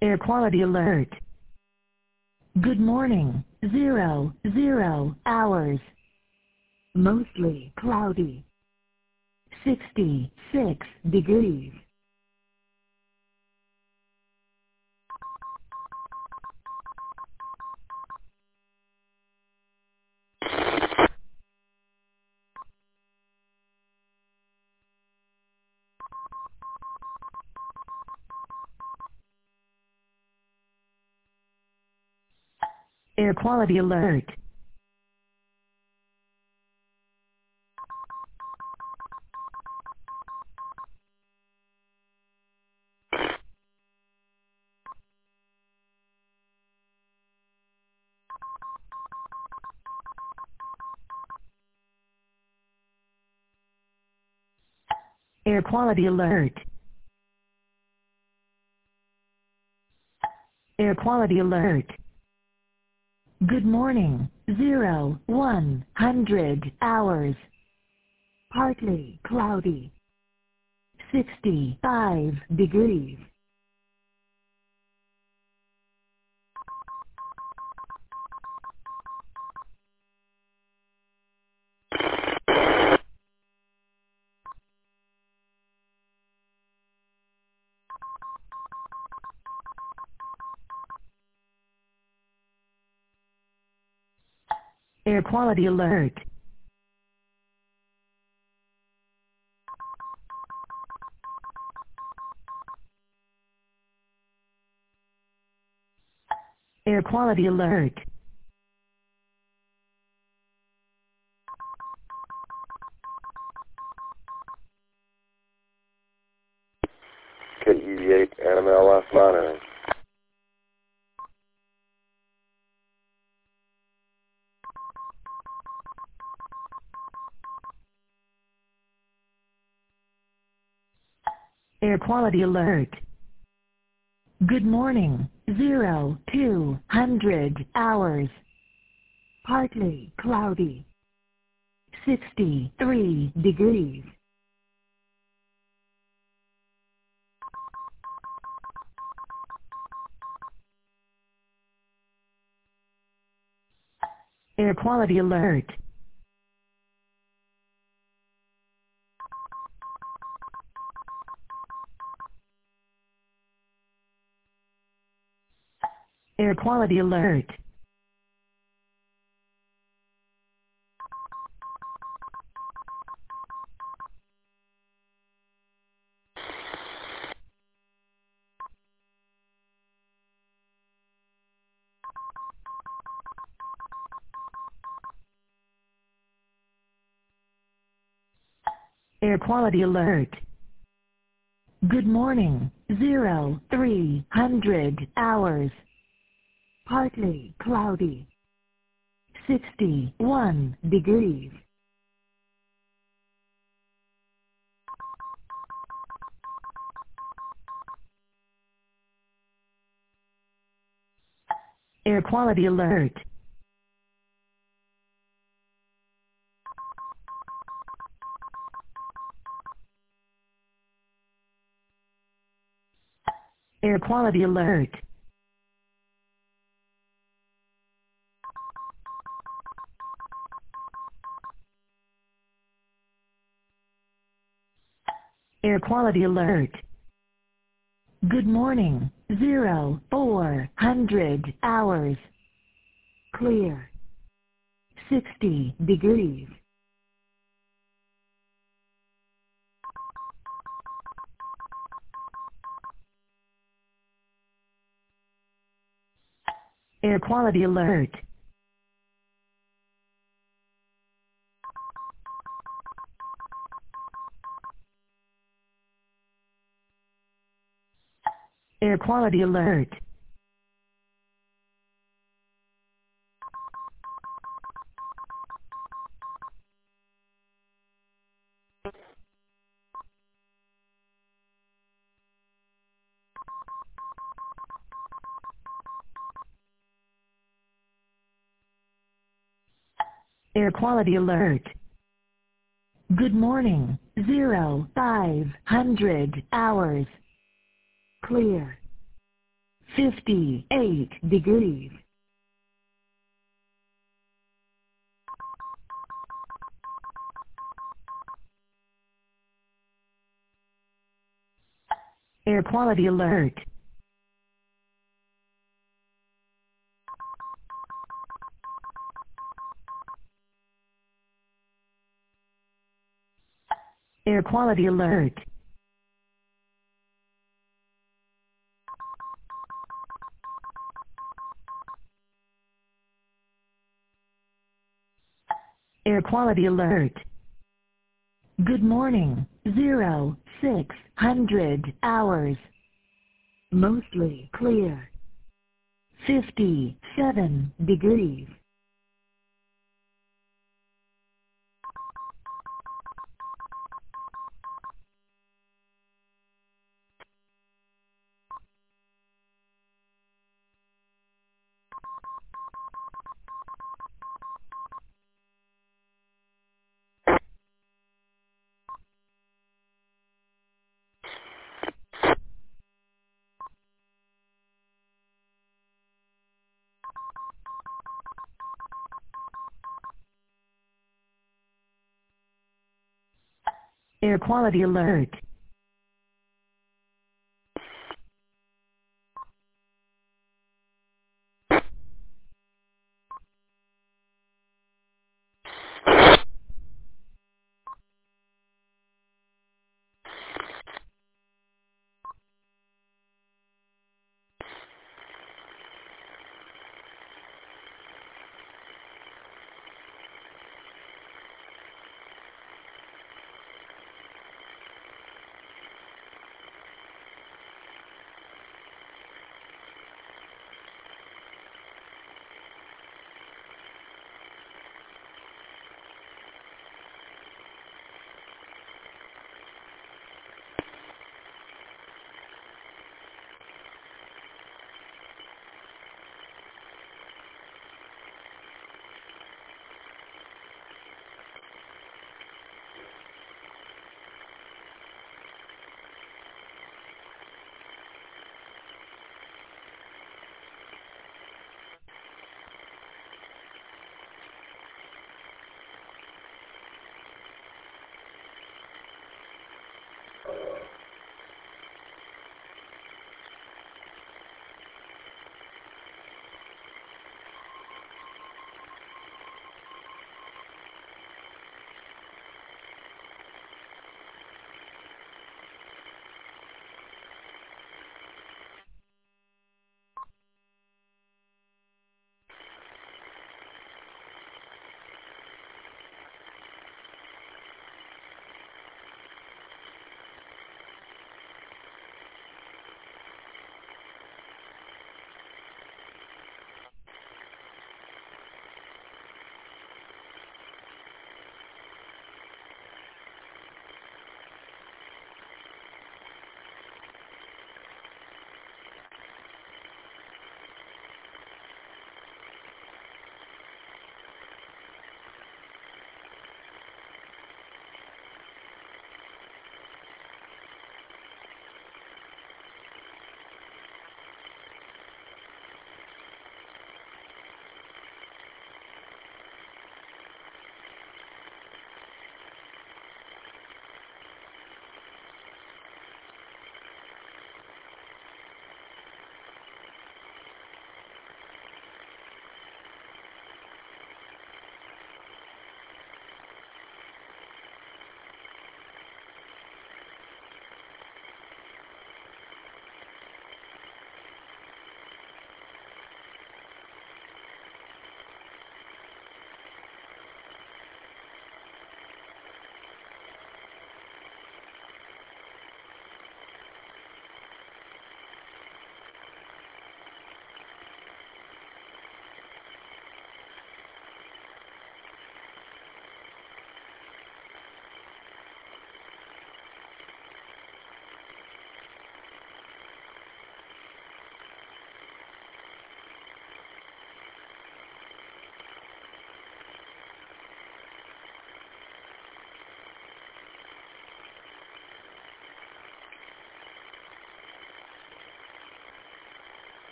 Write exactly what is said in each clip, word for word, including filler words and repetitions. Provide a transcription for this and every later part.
Air quality alert. Good morning. Zero, zero hours. Mostly cloudy. sixty-six degrees. Air quality alert. Air quality alert. Air quality alert. Good morning. Zero, one hundred hours. Partly cloudy. sixty-five degrees. Air quality alert. Air quality alert. K E V eight N M L F monitoring. Air quality alert. Good morning. Zero, two hundred hours. Partly cloudy. sixty-three degrees. Air quality alert. Air quality alert. Air quality alert. Good morning. Zero, three hundred hours. Partly cloudy. sixty-one degrees. Air quality alert. Air quality alert. Air quality alert. Good morning. Zero, four hundred hours. Clear. sixty degrees. Air quality alert. Air quality alert. Air quality alert. Good morning. Zero, five hundred hours. Clear. fifty-eight degrees. Air quality alert. Air quality alert. Air quality alert. Good morning. Zero, six hundred hours. Mostly clear. fifty-seven degrees. Air quality alert.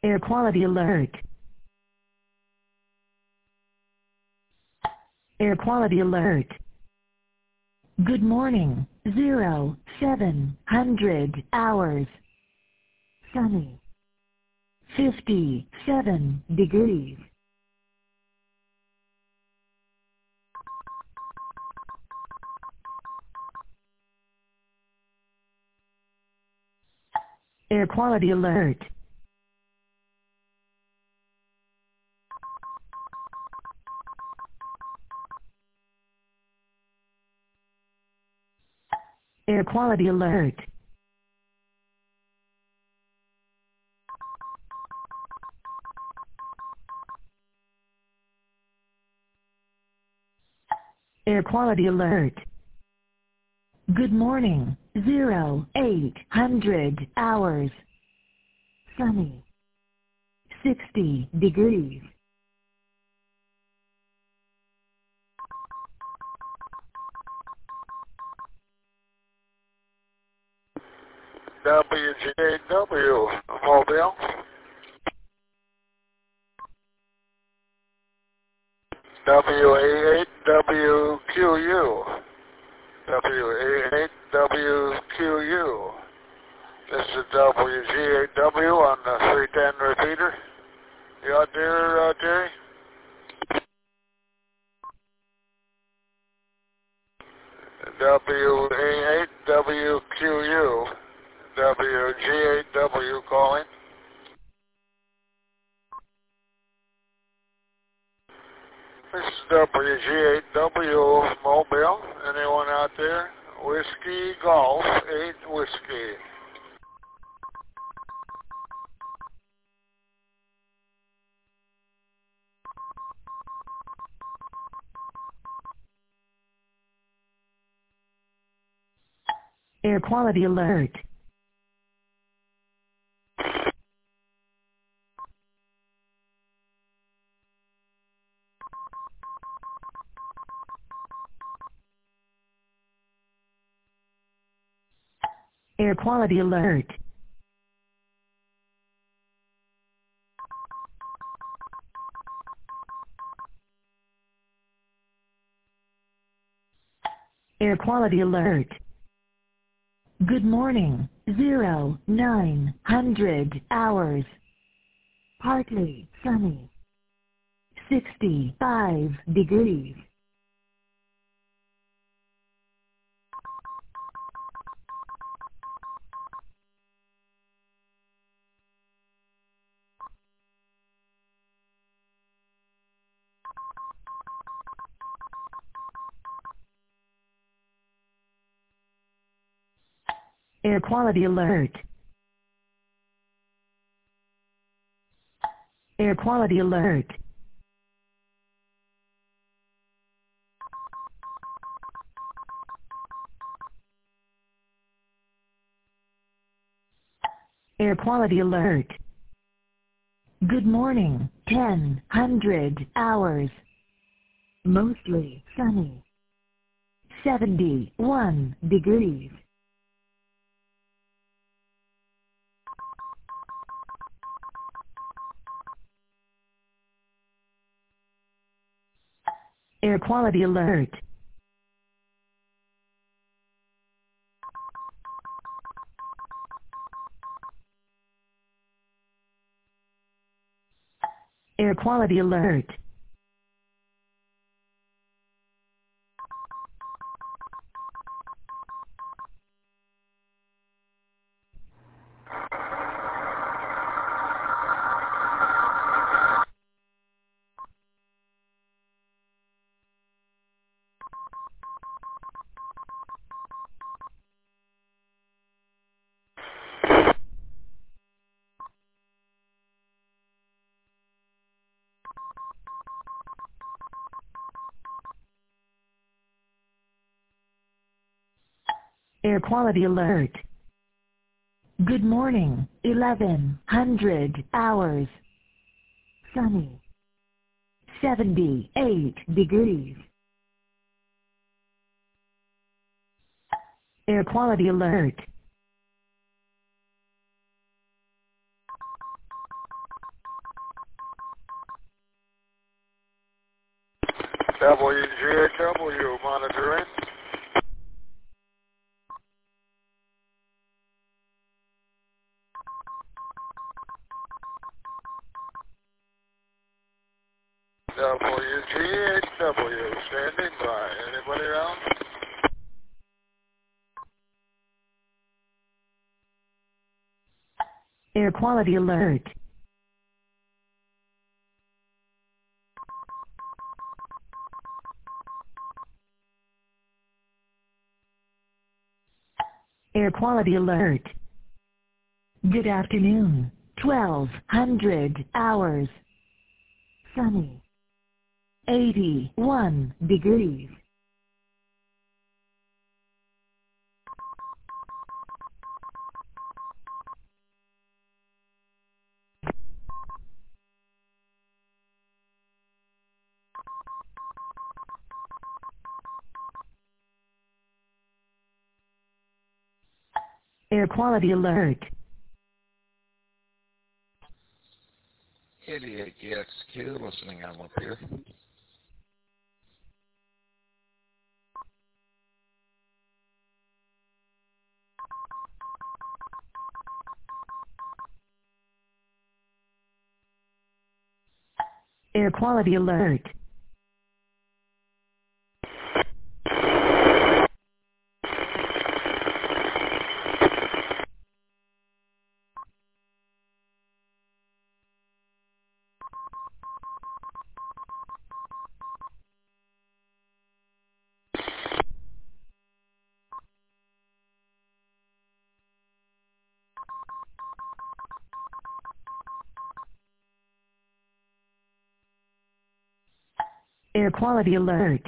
Air quality alert. Air quality alert. Good morning. Zero, seven hundred hours. Sunny. fifty-seven degrees. Air quality alert. Air quality alert. Air quality alert. Good morning. Zero, eight hundred hours. Sunny. sixty degrees. W G A W, Mobile. W A eight W Q U. W A eight W Q U. This is W G A W on the three ten repeater. You out there, uh, Jerry? W A eight W Q U. W G A W calling. This is W G A W Mobile. Anyone out there? Whiskey Golf eight Whiskey. Air quality alert. Air quality alert. Air quality alert. Good morning. Zero, nine hundred hours. Partly sunny. sixty-five degrees. Air quality alert. Air quality alert. Air quality alert. Good morning. ten hundred hours. Mostly sunny. seventy-one degrees. Air quality alert. Air quality alert. Air quality alert. Good morning. eleven hundred hours. Sunny. seventy-eight degrees. Air quality alert. down. Air quality alert. Air quality alert. Good afternoon. twelve hundred hours. Sunny. eighty-one degrees. Air quality alert. eighty-eight G X Q, listening on up here. Air quality alert. Air quality alert.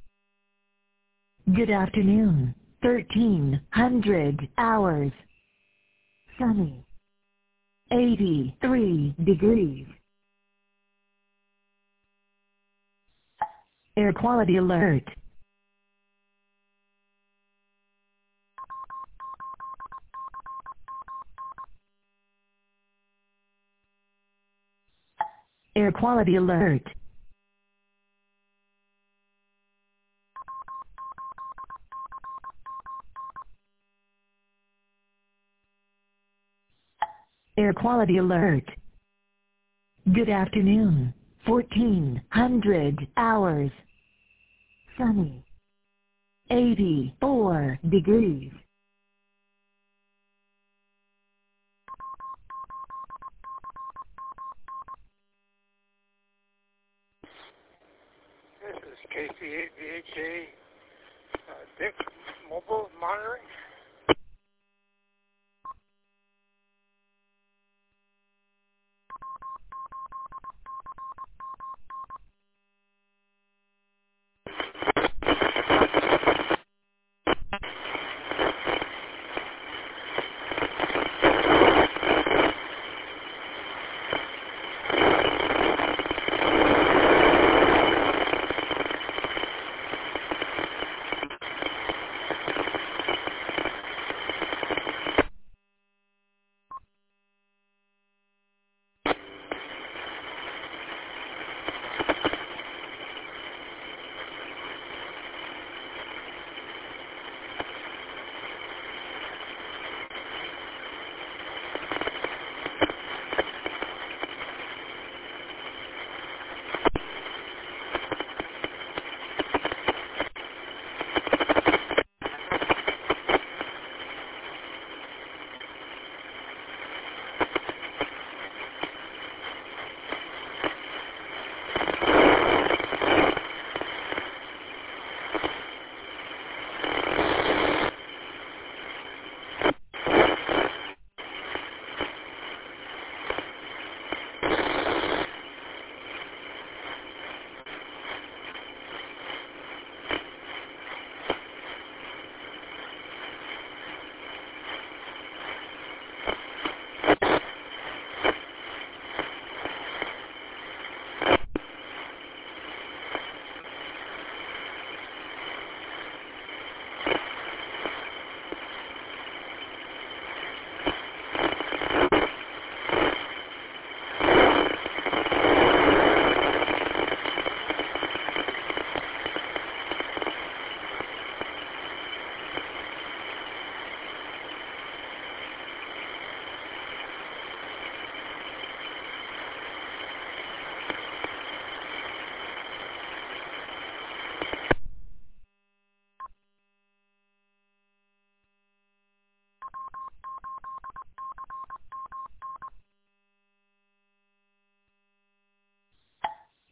Good afternoon. thirteen hundred hours. Sunny. eighty-three degrees. Air quality alert. Air quality alert. Air quality alert. Good afternoon. fourteen hundred hours. Sunny. eighty-four degrees. This is K C eight V H A, uh, Dick Mobile Monitoring.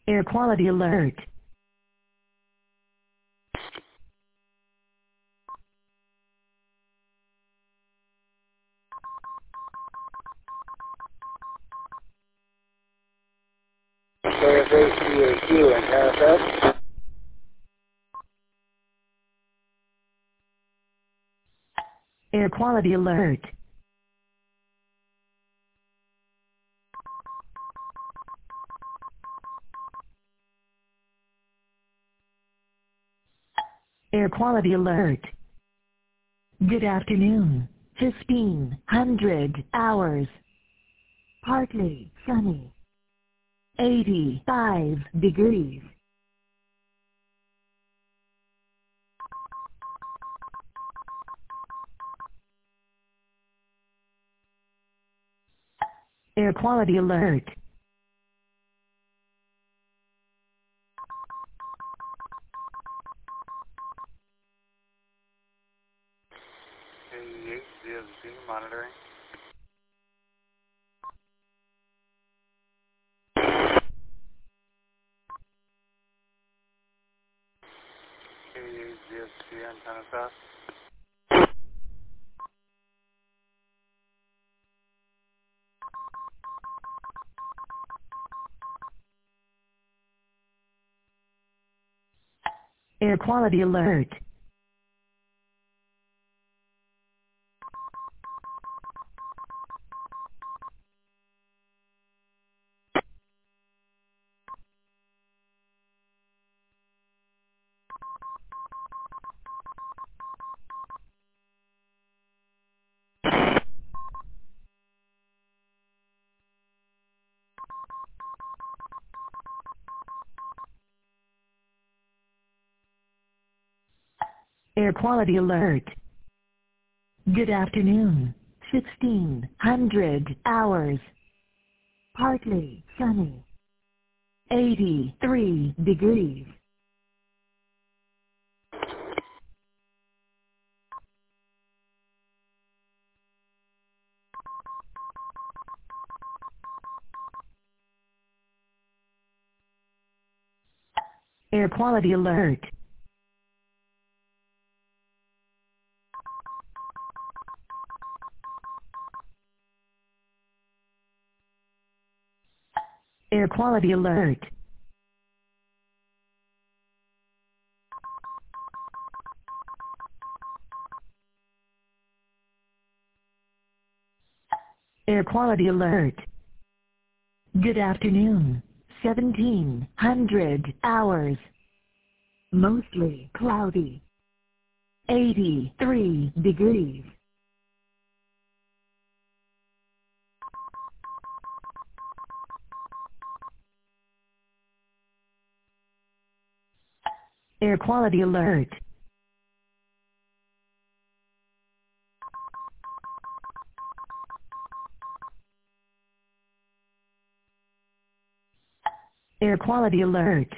Air quality alert. K S A C A Q and manifest. Air quality alert. Air quality alert. Good afternoon. fifteen hundred hours. Partly sunny. eighty-five degrees. Air quality alert. eighty-eight Z S B monitoring. eighty-eight Z S B antenna test. Air quality alert. Air quality alert. Good afternoon. sixteen hundred hours. Partly sunny. eighty-three degrees. Air quality alert. Air quality alert. Air quality alert. Good afternoon. seventeen hundred hours. Mostly cloudy. eighty-three degrees. Air quality alert. Air quality alert.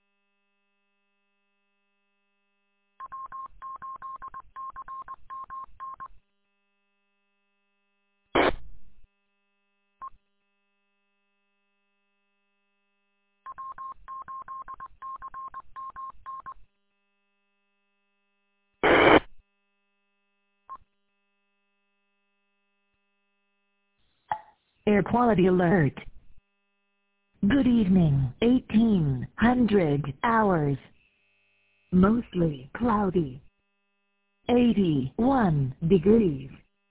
Air quality alert. Good evening. eighteen hundred hours. Mostly cloudy. eighty-one degrees.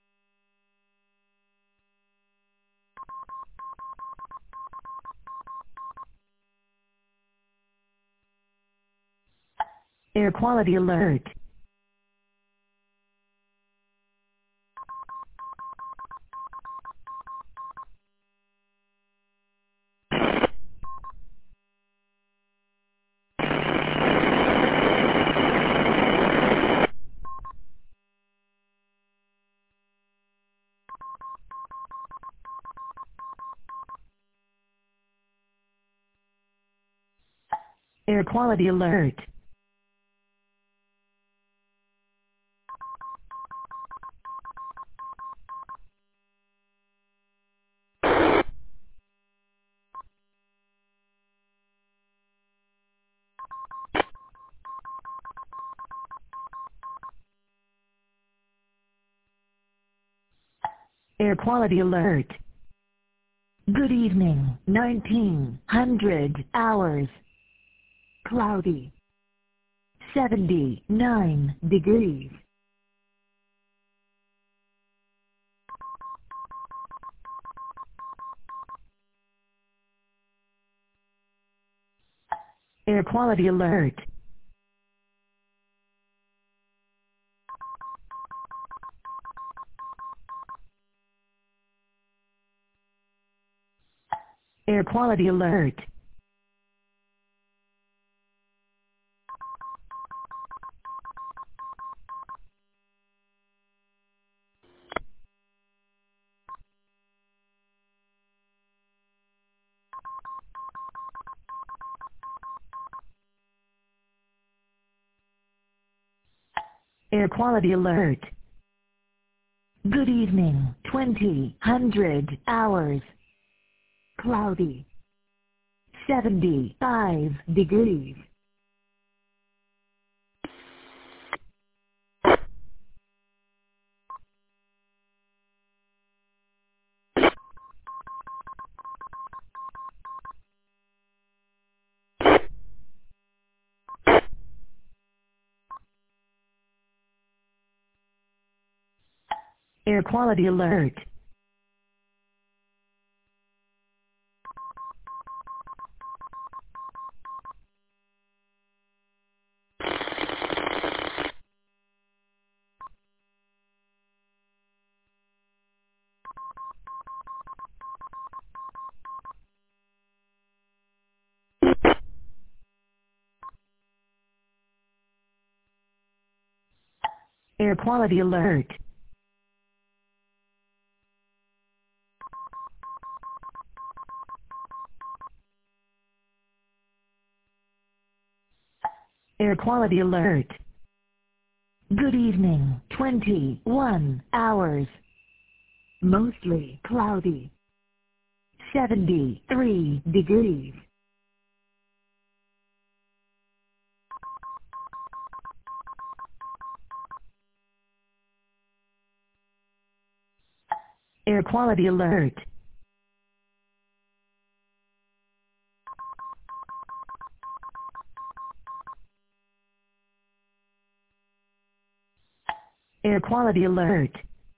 Air quality alert. Air quality alert. Air quality alert. Good evening, nineteen hundred hours. Cloudy. seventy-nine degrees. Air quality alert. Air quality alert. Air quality alert. Good evening, twenty hundred hours. Cloudy. seventy-five degrees. Air quality alert. Air quality alert. Air quality alert. Good evening, twenty-one hours. Mostly cloudy. seventy-three degrees. Air quality alert. Air quality alert.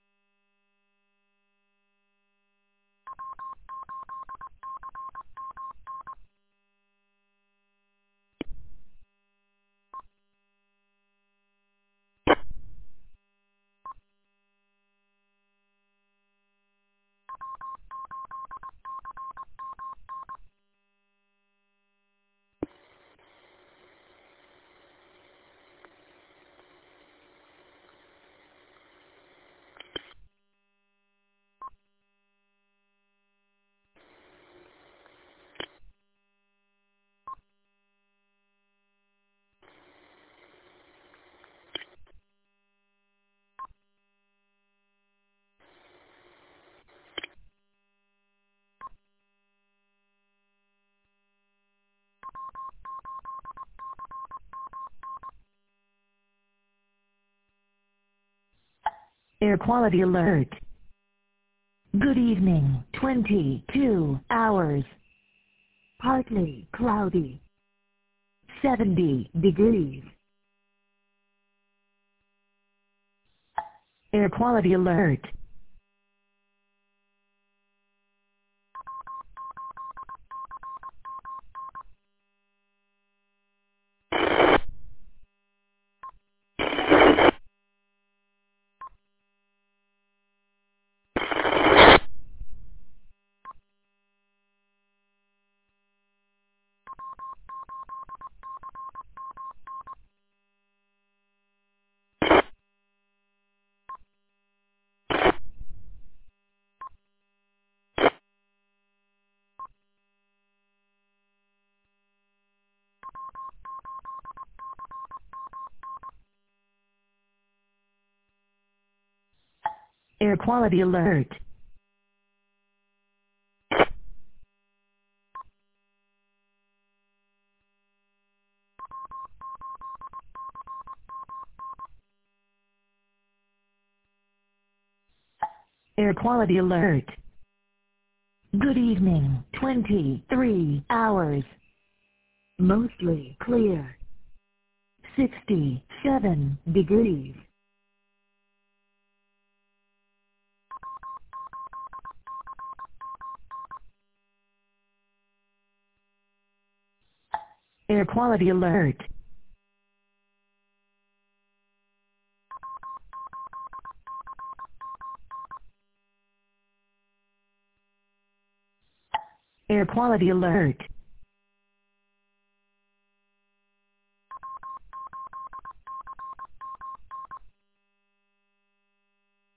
Air quality alert. Good evening, twenty-two hours. Partly cloudy. seventy degrees. Air quality alert. Air quality alert. Air quality alert. Good evening, twenty-three hours. Mostly clear. sixty-seven degrees. Air quality alert. Air quality alert.